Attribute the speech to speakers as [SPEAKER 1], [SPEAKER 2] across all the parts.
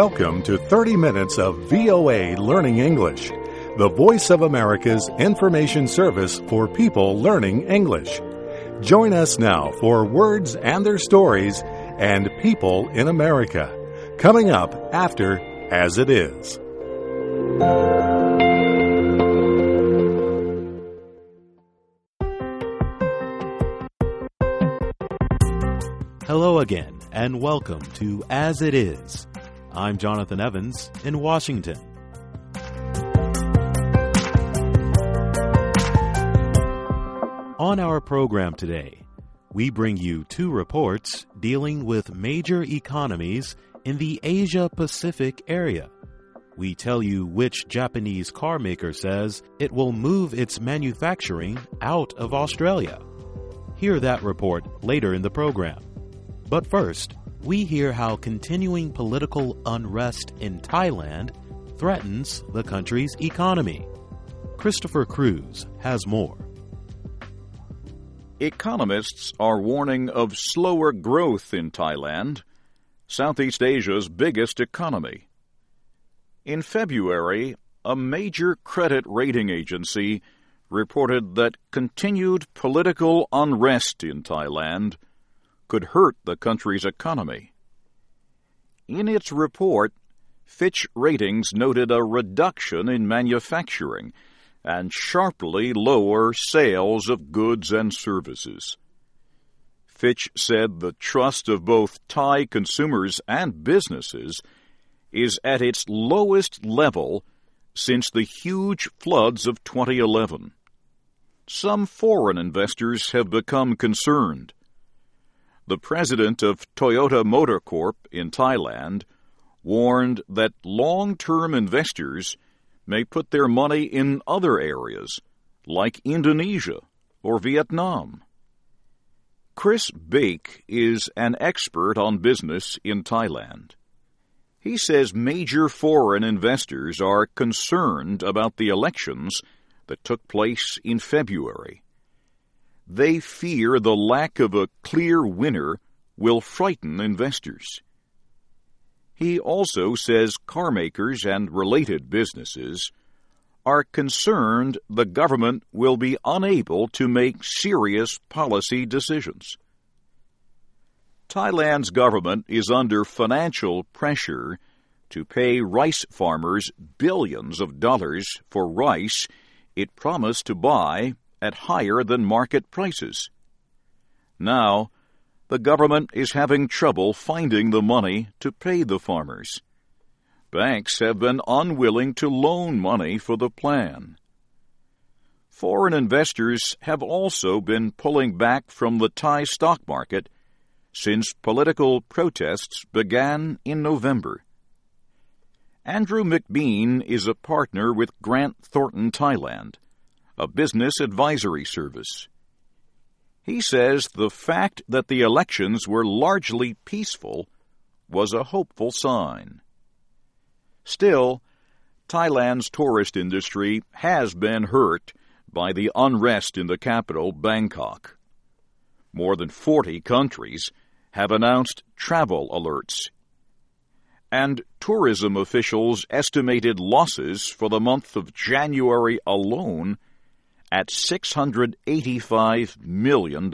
[SPEAKER 1] Welcome to 30 minutes of VOA Learning English, the voice of America's information service for people learning English. Join us now for Words and Their Stories and People in America, coming up after As It Is.
[SPEAKER 2] Hello again, and welcome to As It Is. I'm Jonathan Evans in Washington. On our program today, we bring you two reports dealing with major economies in the Asia-Pacific area. We tell you which Japanese car maker says it will move its manufacturing out of Australia. Hear that report later in the program. But first, we hear how continuing political unrest in Thailand threatens the country's economy. Christopher Cruz has more.
[SPEAKER 3] Economists are warning of slower growth in Thailand, Southeast Asia's biggest economy. In February, a major credit rating agency reported that continued political unrest in Thailand could hurt the country's economy. In its report, Fitch Ratings noted a reduction in manufacturing and sharply lower sales of goods and services. Fitch said the trust of both Thai consumers and businesses is at its lowest level since the huge floods of 2011. Some foreign investors have become concerned. The president of Toyota Motor Corp in Thailand warned that long-term investors may put their money in other areas, like Indonesia or Vietnam. Chris Bake is an expert on business in Thailand. He says major foreign investors are concerned about the elections that took place in February. They fear the lack of a clear winner will frighten investors. He also says car makers and related businesses are concerned the government will be unable to make serious policy decisions. Thailand's government is under financial pressure to pay rice farmers billions of dollars for rice it promised to buy at higher-than-market prices. Now, the government is having trouble finding the money to pay the farmers. Banks have been unwilling to loan money for the plan. Foreign investors have also been pulling back from the Thai stock market since political protests began in November. Andrew McBean is a partner with Grant Thornton Thailand, a business advisory service. He says the fact that the elections were largely peaceful was a hopeful sign. Still, Thailand's tourist industry has been hurt by the unrest in the capital, Bangkok. More than 40 countries have announced travel alerts, and tourism officials estimated losses for the month of January alone at $685 million.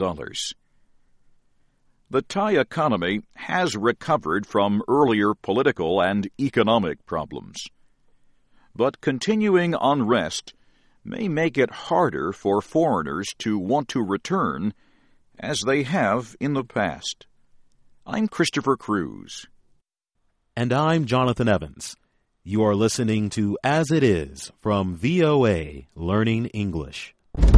[SPEAKER 3] The Thai economy has recovered from earlier political and economic problems, but continuing unrest may make it harder for foreigners to want to return as they have in the past. I'm Christopher Cruz.
[SPEAKER 2] And I'm Jonathan Evans. You are listening to As It Is from VOA Learning English.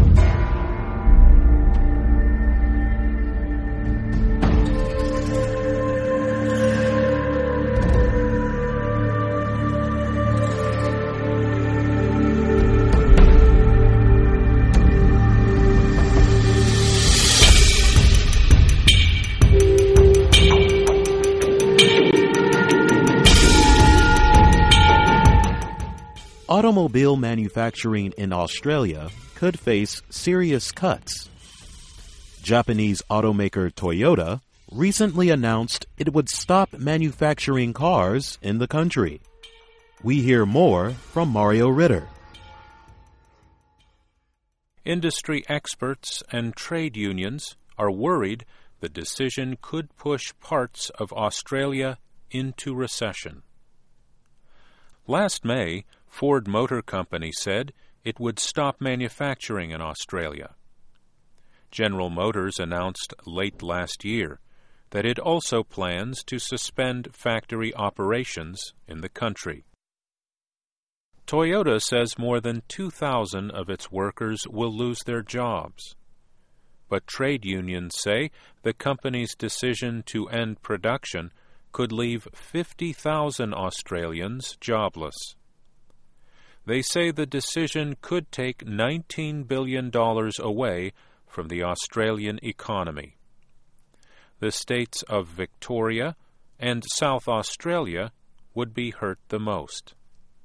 [SPEAKER 2] Automobile manufacturing in Australia could face serious cuts. Japanese automaker Toyota recently announced it would stop manufacturing cars in the country. We hear more from Mario Ritter.
[SPEAKER 4] Industry experts and trade unions are worried the decision could push parts of Australia into recession. Last May, Ford Motor Company said it would stop manufacturing in Australia. General Motors announced late last year that it also plans to suspend factory operations in the country. Toyota says more than 2,000 of its workers will lose their jobs. But trade unions say the company's decision to end production could leave 50,000 Australians jobless. They say the decision could take $19 billion away from the Australian economy. The states of Victoria and South Australia would be hurt the most.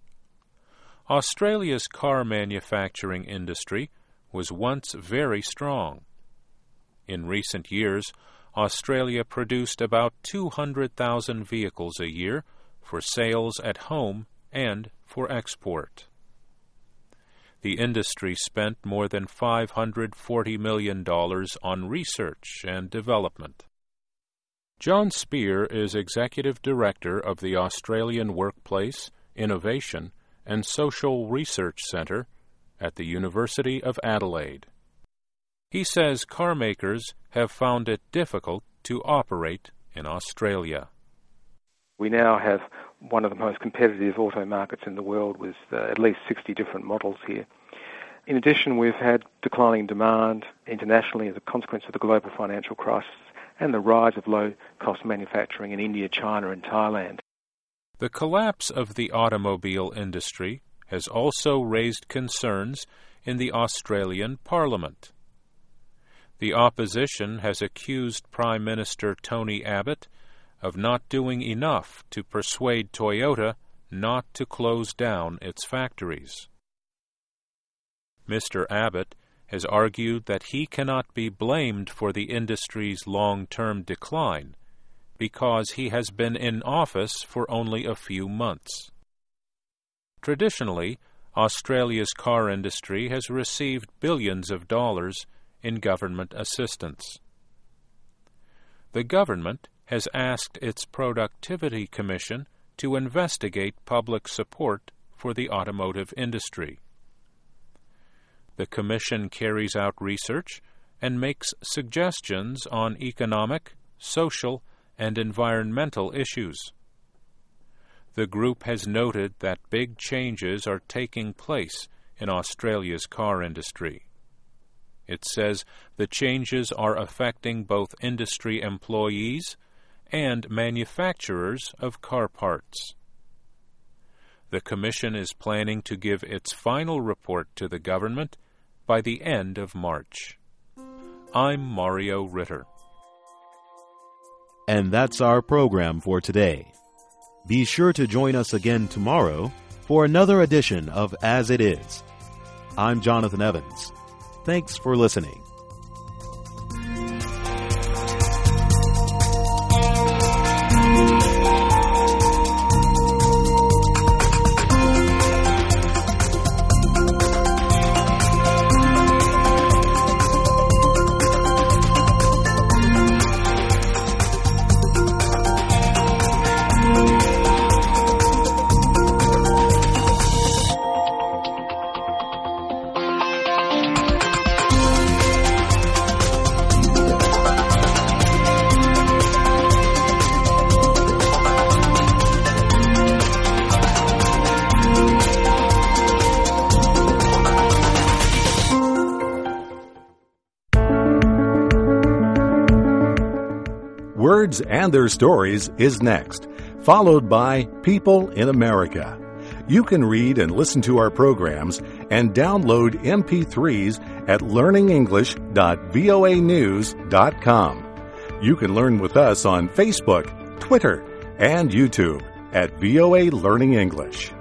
[SPEAKER 4] Australia's car manufacturing industry was once very strong. In recent years, Australia produced about 200,000 vehicles a year for sales at home and for export. The industry spent more than $540 million on research and development. John Spear is Executive Director of the Australian Workplace, Innovation and Social Research Centre at the University of Adelaide. He says car makers have found it difficult to operate in Australia.
[SPEAKER 5] We now have one of the most competitive auto markets in the world with at least 60 different models here. In addition, we've had declining demand internationally as a consequence of the global financial crisis and the rise of low-cost manufacturing in India, China and Thailand.
[SPEAKER 4] The collapse of the automobile industry has also raised concerns in the Australian Parliament. The opposition has accused Prime Minister Tony Abbott of not doing enough to persuade Toyota not to close down its factories. Mr. Abbott has argued that he cannot be blamed for the industry's long-term decline because he has been in office for only a few months. Traditionally, Australia's car industry has received billions of dollars in government assistance. The government has asked its Productivity Commission to investigate public support for the automotive industry. The Commission carries out research and makes suggestions on economic, social, and environmental issues. The group has noted that big changes are taking place in Australia's car industry. It says the changes are affecting both industry employees and manufacturers of car parts. The Commission is planning to give its final report to the government by the end of March. I'm Mario Ritter.
[SPEAKER 2] And that's our program for today. Be sure to join us again tomorrow for another edition of As It Is. I'm Jonathan Evans. Thanks for listening.
[SPEAKER 1] Words and Their Stories is next, followed by People in America. You can read and listen to our programs and download MP3s at learningenglish.voanews.com. You can learn with us on Facebook, Twitter, and YouTube at VOA Learning English.